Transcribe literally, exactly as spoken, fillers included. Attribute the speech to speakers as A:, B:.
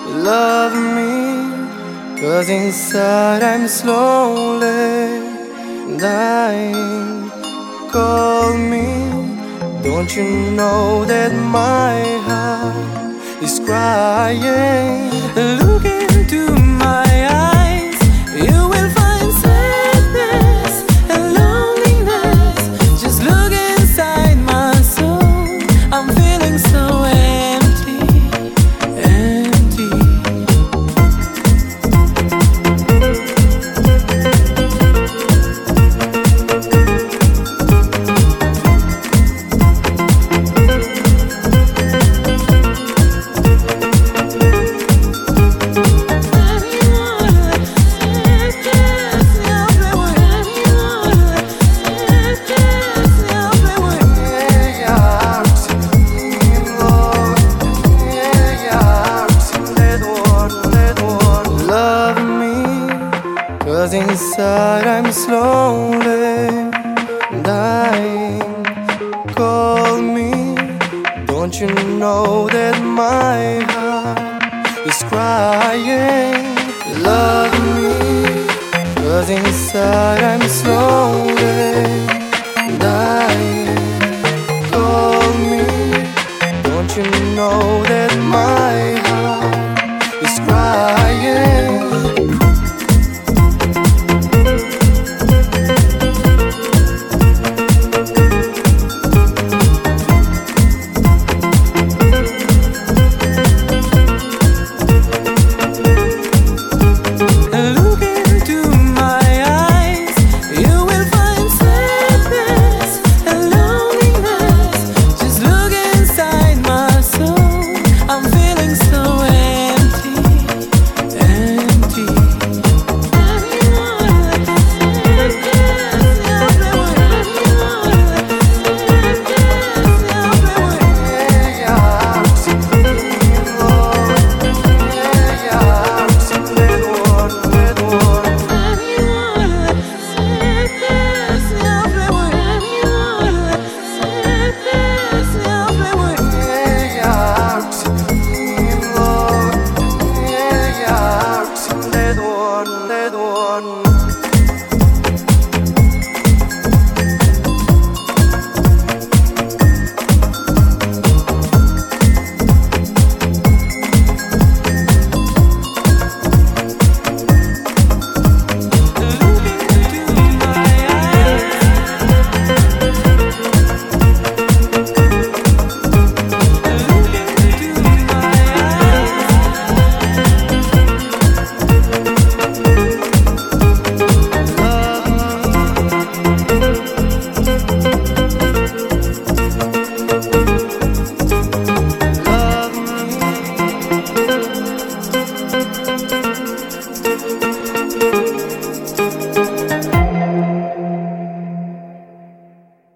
A: Love me, 'cause inside I'm slowly dying. Call me, don't you know that my heart is crying? Look into my eyes, you will find sadness and loneliness. Just look inside my soul, I'm feeling so empty, empty. Cause inside I'm slowly dying. Call me, don't you know that my heart is crying? Love me, 'cause inside I'm slowly dying. Call me, don't you know that my heart is crying?